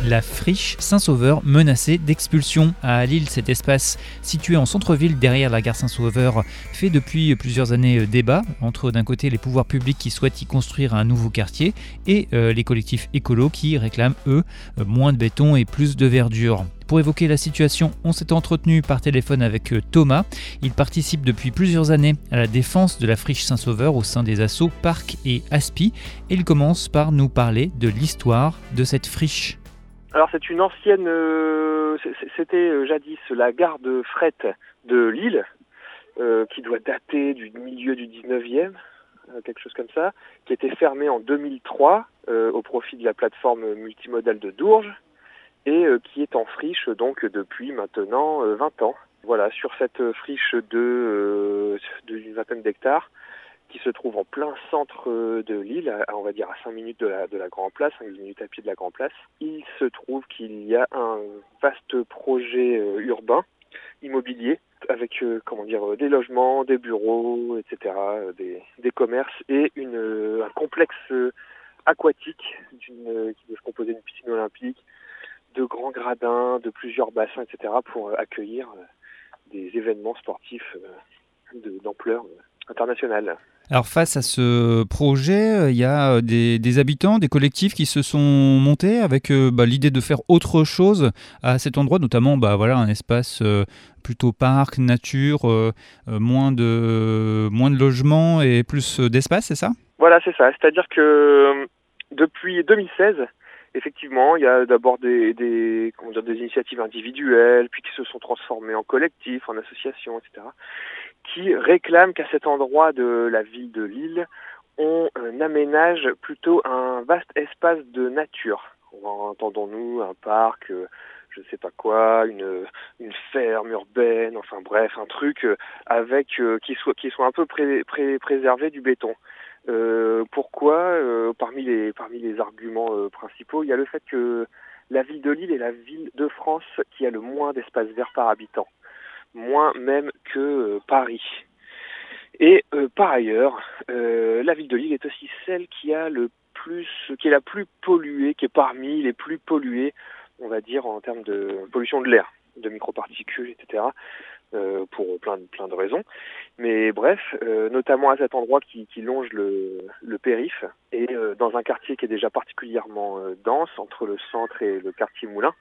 La friche Saint-Sauveur menacée d'expulsion. À Lille, cet espace situé en centre-ville derrière la gare Saint-Sauveur fait depuis plusieurs années débat entre d'un côté les pouvoirs publics qui souhaitent y construire un nouveau quartier et les collectifs écolos qui réclament eux moins de béton et plus de verdure. Pour évoquer la situation, on s'est entretenu par téléphone avec Thomas. Il participe depuis plusieurs années à la défense de la friche Saint-Sauveur au sein des assos Parc et Aspi et il commence par nous parler de l'histoire de cette friche. Alors c'est une ancienne, c'était jadis la gare de fret de Lille, qui doit dater du milieu du 19e, quelque chose comme ça, qui a été fermée en 2003 au profit de la plateforme multimodale de Dourges et qui est en friche donc depuis maintenant 20 ans. Voilà, sur cette friche d'une vingtaine d'hectares, qui se trouve en plein centre de Lille, on va dire à 5 minutes de la Grand Place, 5 minutes à pied de la Grand Place. Il se trouve qu'il y a un vaste projet urbain, immobilier, avec des logements, des bureaux, etc., des commerces et un complexe aquatique qui doit se composer d'une piscine olympique, de grands gradins, de plusieurs bassins, etc., pour accueillir des événements sportifs d'ampleur internationale. Alors face à ce projet, il y a des habitants, des collectifs qui se sont montés avec l'idée de faire autre chose à cet endroit, notamment un espace plutôt parc, nature, moins de logements et plus d'espace, c'est ça ? Voilà, c'est ça. C'est-à-dire que depuis 2016, effectivement, il y a d'abord des initiatives individuelles, puis qui se sont transformées en collectifs, en associations, etc., qui réclament qu'à cet endroit de la ville de Lille, on aménage plutôt un vaste espace de nature. Entendons-nous un parc, je ne sais pas quoi, une ferme urbaine, enfin bref, un truc qui soit un peu préservé du béton. Pourquoi parmi les arguments principaux, il y a le fait que la ville de Lille est la ville de France qui a le moins d'espace vert par habitant, moins même que Paris. Et par ailleurs, la ville de Lille est aussi celle qui est la plus polluée, qui est parmi les plus polluées, on va dire en termes de pollution de l'air, de microparticules, etc. Pour plein de raisons. Mais bref, notamment à cet endroit qui longe le périph' et dans un quartier qui est déjà particulièrement dense entre le centre et le quartier Moulin.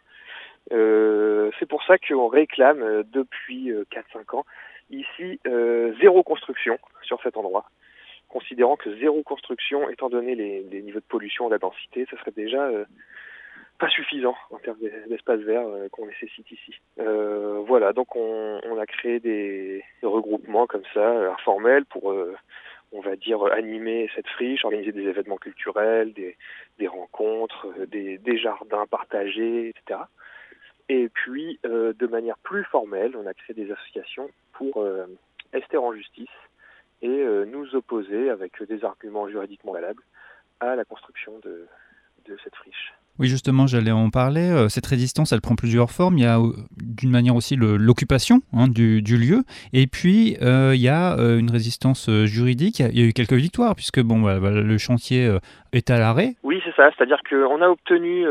C'est pour ça qu'on réclame depuis 4-5 ans ici zéro construction sur cet endroit, considérant que zéro construction, étant donné les niveaux de pollution et la densité, ce serait déjà pas suffisant en termes d'espace vert qu'on nécessite ici. Voilà, donc on a créé des regroupements comme ça, informels, pour on va dire animer cette friche, organiser des événements culturels, des rencontres, des jardins partagés, etc. Et puis, de manière plus formelle, on a créé des associations pour ester en justice et nous opposer avec des arguments juridiquement valables à la construction de cette friche. Oui, justement, j'allais en parler. Cette résistance, elle prend plusieurs formes. Il y a d'une manière aussi l'occupation du lieu. Et puis, il y a une résistance juridique. Il y a eu quelques victoires, puisque le chantier est à l'arrêt. Oui, c'est ça. C'est-à-dire qu'on a obtenu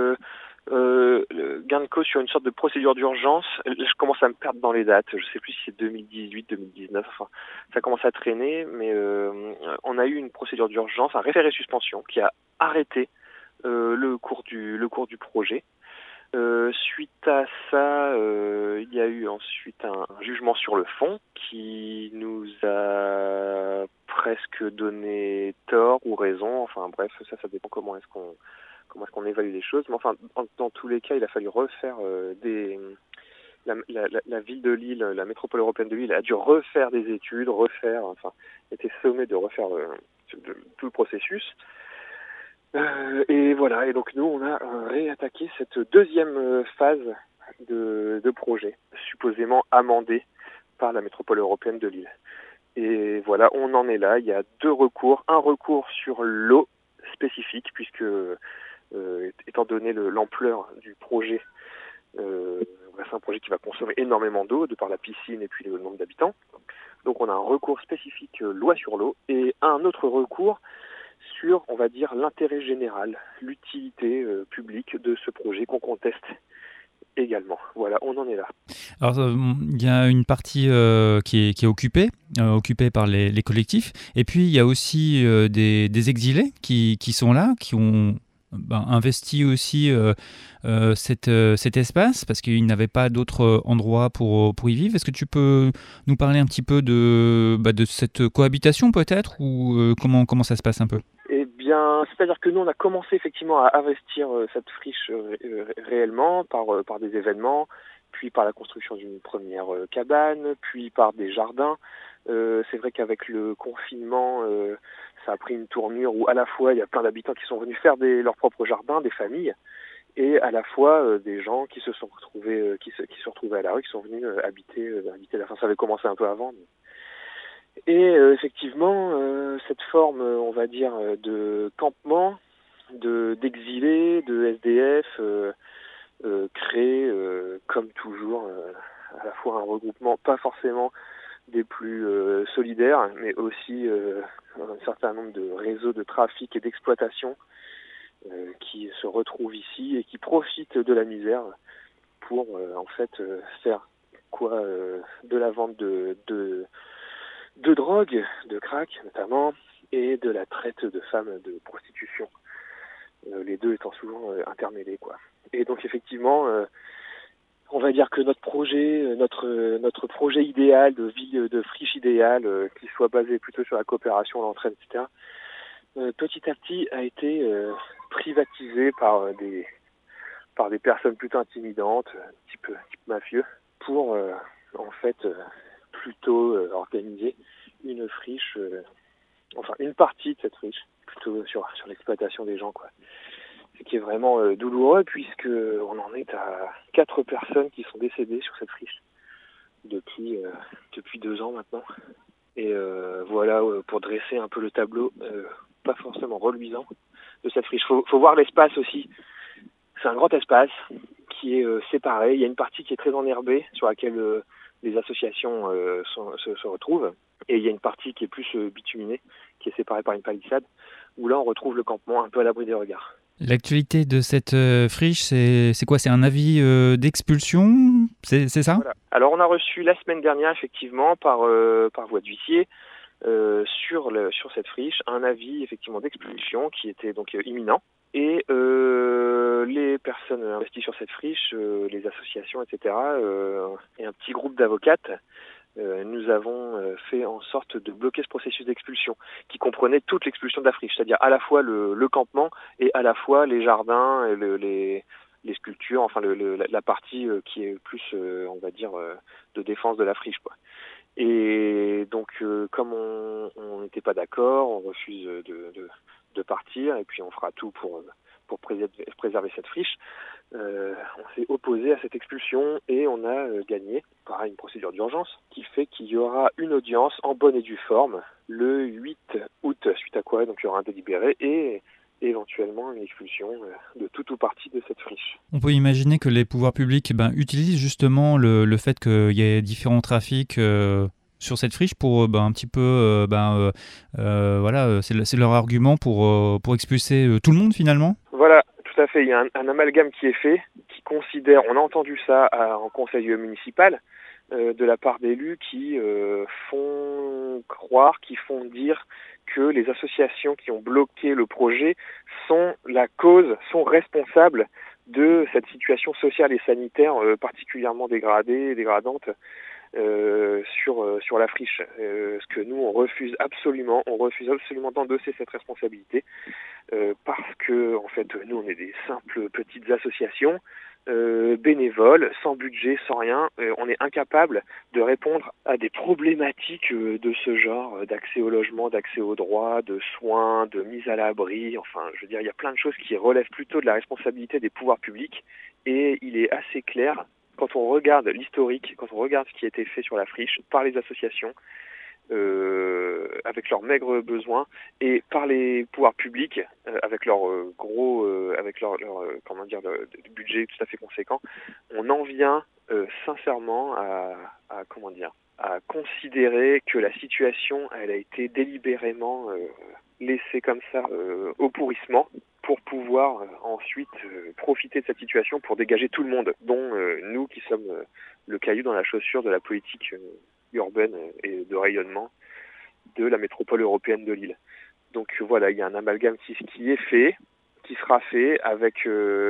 le gain de cause sur une sorte de procédure d'urgence. Je commence à me perdre dans les dates. Je ne sais plus si c'est 2018, 2019. Enfin, ça commence à traîner. Mais on a eu une procédure d'urgence, un référé suspension, qui a arrêté le cours du projet. Suite à ça, il y a eu ensuite un jugement sur le fond qui nous a presque donné tort ou raison. Enfin bref, ça dépend comment est-ce qu'on évalue les choses. Mais enfin, dans tous les cas, il a fallu refaire la ville de Lille, la métropole européenne de Lille a dû refaire des études, était sommée de refaire tout le processus. Et voilà, et donc nous on a réattaqué cette deuxième phase de projet, supposément amendée par la métropole européenne de Lille. Et voilà, on en est là, il y a 2 recours, un recours sur l'eau spécifique, puisque étant donné l'ampleur du projet, c'est un projet qui va consommer énormément d'eau, de par la piscine et puis le nombre d'habitants. Donc on a un recours spécifique loi sur l'eau, et un autre recours sur, on va dire, l'intérêt général, l'utilité publique de ce projet qu'on conteste également. Voilà, on en est là. Alors, il y a une partie qui est occupée par les collectifs, et puis il y a aussi des exilés qui sont là, qui ont investi aussi cet espace, parce qu'ils n'avaient pas d'autre endroit pour y vivre. Est-ce que tu peux nous parler un petit peu de cette cohabitation peut-être, ou comment ça se passe un peu ? Eh bien, c'est-à-dire que nous, on a commencé effectivement à investir cette friche réellement par des événements, puis par la construction d'une première cabane, puis par des jardins. C'est vrai qu'avec le confinement, ça a pris une tournure où à la fois il y a plein d'habitants qui sont venus faire leurs propres jardins, des familles, et à la fois des gens qui se sont retrouvés, qui se sont retrouvés à la rue, qui sont venus habiter la fin. Ça avait commencé un peu avant. Et effectivement, cette forme, on va dire, de campement, d'exilés, de SDF, crée, comme toujours, à la fois un regroupement, pas forcément des plus solidaires, mais aussi un certain nombre de réseaux de trafic et d'exploitation qui se retrouvent ici et qui profitent de la misère pour en fait faire quoi de la vente de drogue, de crack notamment, et de la traite de femmes de prostitution. Les deux étant souvent intermêlés, quoi. Et donc effectivement, on va dire que notre projet idéal de vie, de friche idéale, qui soit basé plutôt sur la coopération, l'entraide, etc., petit à petit a été privatisé par des personnes plutôt intimidantes, type mafieux, pour en fait plutôt organiser une friche, une partie de cette friche, plutôt sur l'exploitation des gens, quoi. Ce qui est vraiment douloureux, puisque on en est à 4 personnes qui sont décédées sur cette friche depuis 2 ans maintenant. Et voilà, pour dresser un peu le tableau, pas forcément reluisant de cette friche. Faut voir l'espace aussi. C'est un grand espace qui est séparé. Il y a une partie qui est très enherbée, sur laquelle les associations se retrouvent. Et il y a une partie qui est plus bituminée, qui est séparée par une palissade, où là on retrouve le campement un peu à l'abri des regards. L'actualité de cette friche, c'est quoi ? C'est un avis d'expulsion ? C'est ça ? Voilà. Alors on a reçu la semaine dernière, effectivement, par voie d'huissier, sur cette friche, un avis effectivement d'expulsion qui était donc imminent. Et les personnes investies sur cette friche, les associations, etc., et un petit groupe d'avocates, nous avons fait en sorte de bloquer ce processus d'expulsion qui comprenait toute l'expulsion de la friche, c'est-à-dire à la fois le campement et à la fois les jardins, et les sculptures, enfin la partie qui est plus, on va dire, de défense de la friche, quoi. Et donc, comme on n'était pas d'accord, on refuse de partir, et puis on fera tout pour préserver cette friche. On s'est opposé à cette expulsion et on a gagné, pareil, une procédure d'urgence qui fait qu'il y aura une audience en bonne et due forme le 8 août, suite à quoi donc il y aura un délibéré et éventuellement une expulsion de tout ou partie de cette friche. On peut imaginer que les pouvoirs publics utilisent justement le fait qu'il y ait différents trafics sur cette friche pour un petit peu, voilà, c'est leur argument pour expulser tout le monde finalement. Voilà, tout à fait. Il y a un amalgame qui est fait, qui considère, on a entendu ça en conseil municipal, de la part d'élus qui font croire, qui font dire que les associations qui ont bloqué le projet sont la cause, sont responsables de cette situation sociale et sanitaire particulièrement dégradante sur la friche. Ce que nous on refuse absolument d'endosser cette responsabilité parce que en fait nous on est des simples petites associations bénévoles, sans budget, sans rien. On est incapable de répondre à des problématiques de ce genre, d'accès au logement, d'accès aux droits, de soins, de mise à l'abri. Enfin, je veux dire, il y a plein de choses qui relèvent plutôt de la responsabilité des pouvoirs publics. Et il est assez clair, quand on regarde l'historique, quand on regarde ce qui a été fait sur la friche par les associations, avec leurs maigres besoins, et par les pouvoirs publics avec leur budget tout à fait conséquent, on en vient sincèrement à considérer que la situation elle a été délibérément laisser comme ça au pourrissement pour pouvoir ensuite profiter de cette situation pour dégager tout le monde, dont nous qui sommes le caillou dans la chaussure de la politique urbaine et de rayonnement de la métropole européenne de Lille. Donc voilà, il y a un amalgame qui est fait, qui sera fait avec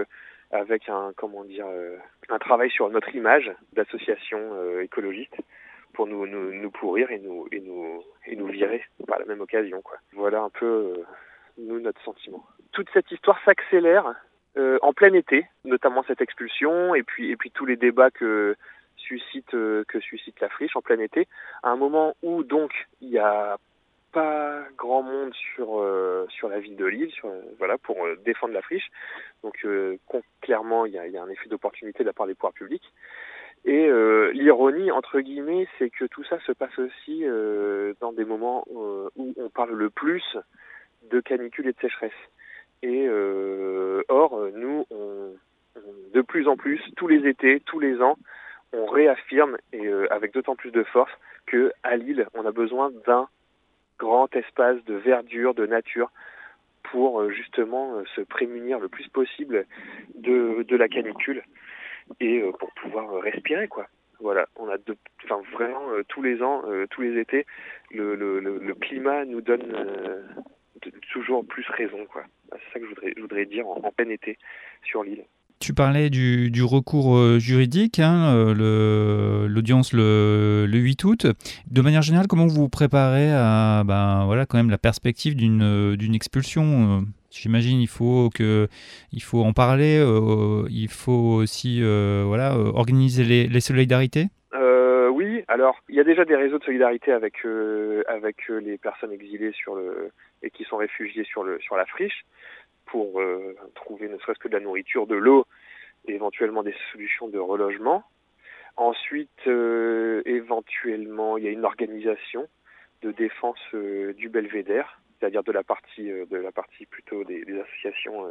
un travail sur notre image d'association écologiste pour nous pourrir et nous virer par la même occasion, quoi. Voilà un peu nous notre sentiment. Toute cette histoire s'accélère en plein été, notamment cette expulsion et puis tous les débats que suscite la friche en plein été, à un moment où donc il y a pas grand monde sur la ville de Lille, pour défendre la friche. Donc clairement, il y a un effet d'opportunité de la part des pouvoirs publics. Et l'ironie, entre guillemets, c'est que tout ça se passe aussi dans des moments où on parle le plus de canicule et de sécheresse. Et or, nous, de plus en plus, tous les étés, tous les ans, on réaffirme, et avec d'autant plus de force, qu'à Lille, on a besoin d'un grand espace de verdure, de nature, pour justement se prémunir le plus possible de la canicule et pour pouvoir respirer, quoi. Voilà, on a vraiment tous les ans, tous les étés, le climat nous donne toujours plus raison, quoi. C'est ça que je voudrais dire en plein été sur l'île. Tu parlais du recours juridique, l'audience le 8 août. De manière générale, comment vous vous préparez à quand même la perspective d'une expulsion J'imagine il faut en parler, il faut aussi organiser les solidarités. Oui, alors il y a déjà des réseaux de solidarité avec les personnes exilées et qui sont réfugiées sur la friche, pour trouver ne serait-ce que de la nourriture, de l'eau, et éventuellement des solutions de relogement. Ensuite, éventuellement, il y a une organisation de défense du belvédère, c'est-à-dire de la partie plutôt des associations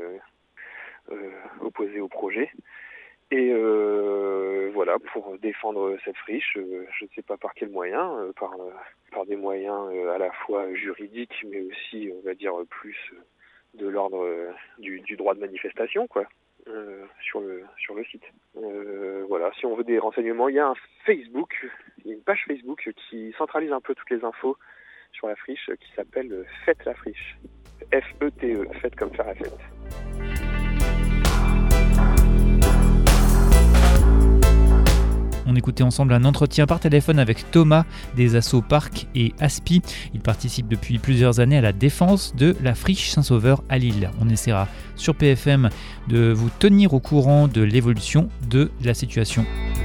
opposées au projet. Et pour défendre cette friche, je ne sais pas par quels moyens, par des moyens à la fois juridiques, mais aussi, on va dire, plus de l'ordre du droit de manifestation, quoi, sur le site. Si on veut des renseignements, il y a une page Facebook qui centralise un peu toutes les infos sur la friche, qui s'appelle Faites la friche. F-E-T-E, faites comme faire la fête. On écoutait ensemble un entretien par téléphone avec Thomas des assos Parc et Aspi. Il participe depuis plusieurs années à la défense de la friche Saint-Sauveur à Lille. On essaiera sur PFM de vous tenir au courant de l'évolution de la situation.